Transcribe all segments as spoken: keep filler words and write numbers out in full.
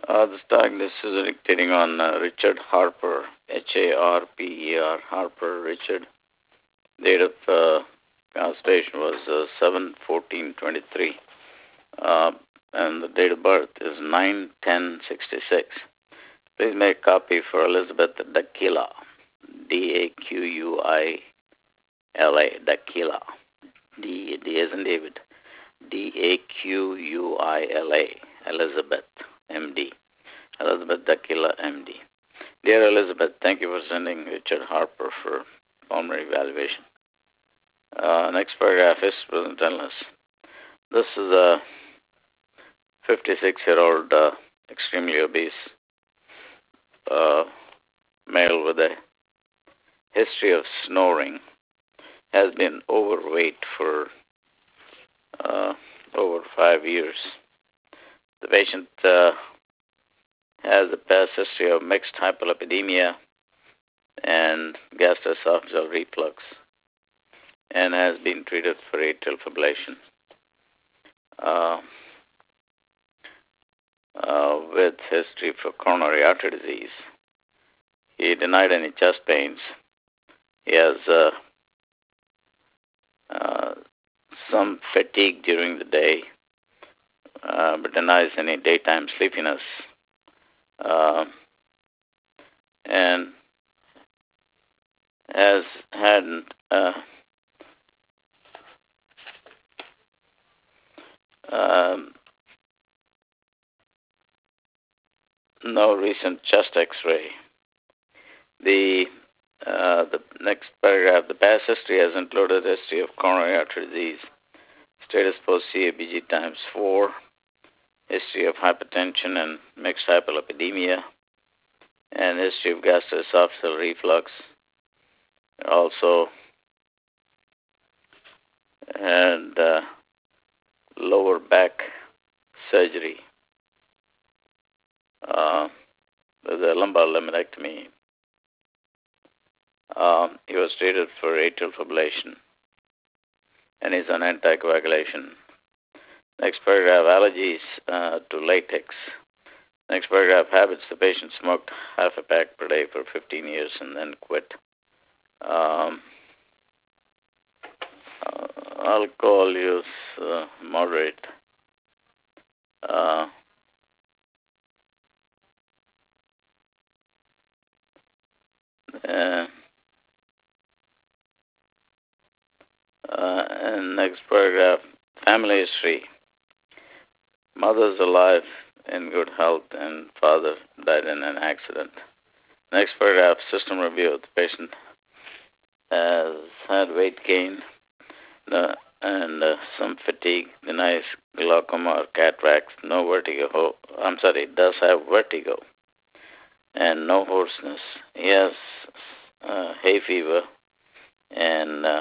Uh, this diagnosis is dictating on uh, Richard Harper, H A R P E R, Harper Richard. Date of uh, consultation was uh, seven fourteen twenty-three, uh, and the date of birth is nine ten sixty-six. Please make a copy for Elizabeth Daquila, D A Q U I L A, Daquila, D, D as in David, D A Q U I L A, Elizabeth, M D, Elizabeth Daquila, M D. Dear Elizabeth, thank you for sending Richard Harper for pulmonary evaluation. Uh, next paragraph is present illness. This is a fifty-six-year-old uh, extremely obese uh, male with a history of snoring, has been overweight for uh, over five years. The patient uh, has a past history of mixed hyperlipidemia and gastroesophageal reflux and has been treated for atrial fibrillation uh, uh, with history for coronary artery disease. He denied any chest pains. He has uh, uh, some fatigue during the day, uh, but denies any daytime sleepiness. Uh, and has had uh, um, no recent chest X-ray. The uh, the next paragraph, the past history has included history of coronary artery disease, status post C A B G times four, history of hypertension and mixed hyperlipidemia, and history of gastroesophageal reflux. Also, and uh, lower back surgery, uh, with a lumbar lumpectomy. Um, he was treated for atrial fibrillation, and he's on anticoagulation. Next paragraph, allergies uh, to latex. Next paragraph, habits. The patient smoked half a pack per day for fifteen years and then quit. Um, uh, alcohol use, uh, moderate. Uh, uh, uh, and next paragraph, family history. Mother's alive, in good health, and father died in an accident. Next paragraph, system review. The patient has had weight gain uh, and uh, some fatigue, denies glaucoma or cataracts, no vertigo. Oh, I'm sorry, does have vertigo and no hoarseness. He has uh, hay fever and uh,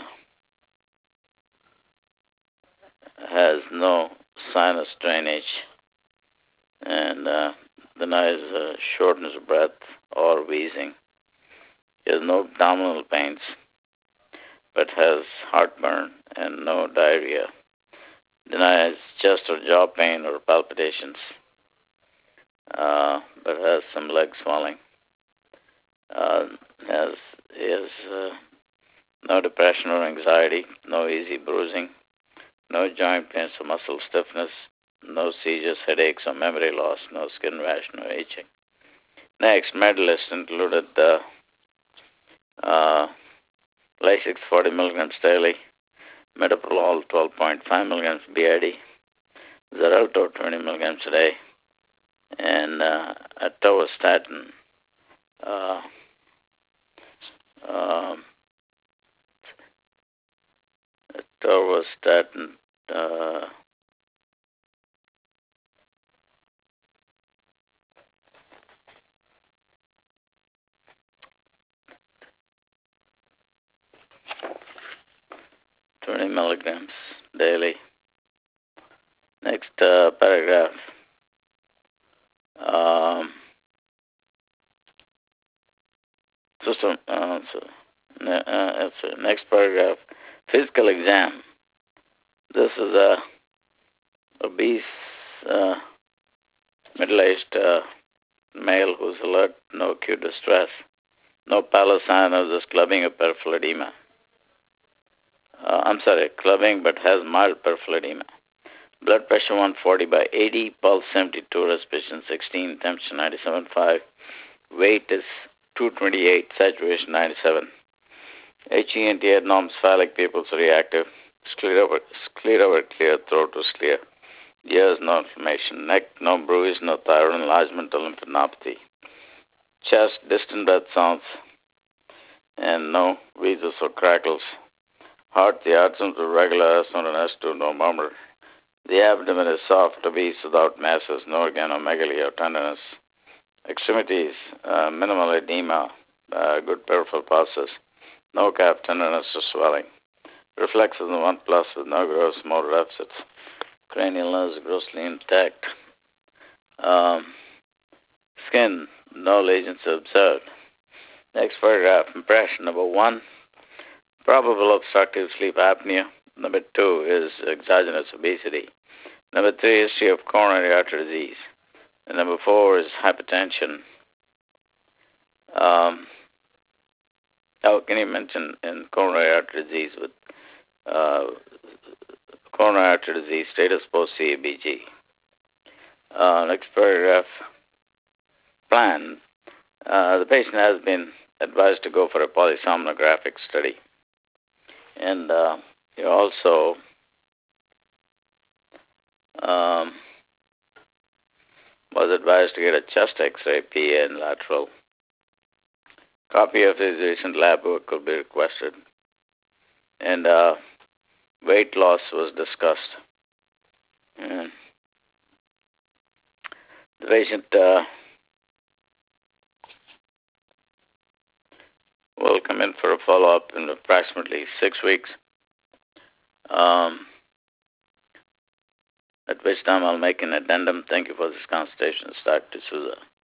has no sinus drainage and uh, denies uh, shortness of breath or wheezing. He has no abdominal pains, but has heartburn and no diarrhea. Denies chest or jaw pain or palpitations, uh, but has some leg swelling. Uh, has is uh, no depression or anxiety, no easy bruising, no joint pains or muscle stiffness, no seizures, headaches, or memory loss, no skin rash, no itching. Next, med list included uh, uh, Lasix forty milligrams daily, metoprolol twelve point five milligrams B I D, Xarelto twenty milligrams a day, and uh, atorvastatin, uh, uh, atorvastatin, uh, twenty milligrams daily. Next uh, paragraph. Um, system, uh, so, uh, so next paragraph. Physical exam. This is a obese, uh, middle-aged uh, male who's alert, no acute distress, no pallor sign of this clubbing or peripheral edema. Uh, I'm sorry, clubbing but has mild peripheral edema. Blood pressure one forty by eighty, pulse seventy-two, respiration sixteen, temperature ninety-seven point five, weight is two twenty-eight, saturation ninety-seven. H E N T abnormal, cephalic pupils reactive, sclera were clear, throat was clear, ears no inflammation, neck no bruise, no thyroid enlargement or lymphadenopathy, chest distant breath sounds, and no wheezes or crackles. Heart, the atoms are regular, S one and S two, no murmur. The abdomen is soft, obese, without masses, no organomegaly or tenderness. Extremities, uh, minimal edema, uh, good peripheral pulses, no calf tenderness or swelling. Reflexes in one plus with no gross motor deficits. Cranial nerves grossly intact. Um, skin, no lesions observed. Next paragraph, impression number one, probable obstructive sleep apnea. Number two is exogenous obesity. Number three, history of coronary artery disease. And number four is hypertension. Um, how can you mention in coronary artery disease with uh, coronary artery disease status post C A B G? Uh, next paragraph, plan. Uh, the patient has been advised to go for a polysomnographic study. And uh, you also um, was advised to get a chest X-ray, P A and lateral. Copy of his recent lab work could be requested. And uh, weight loss was discussed. And the patient uh, will come in for a follow-up in approximately six weeks, um, at which time I'll make an addendum. Thank you for this consultation. Doctor D'Souza.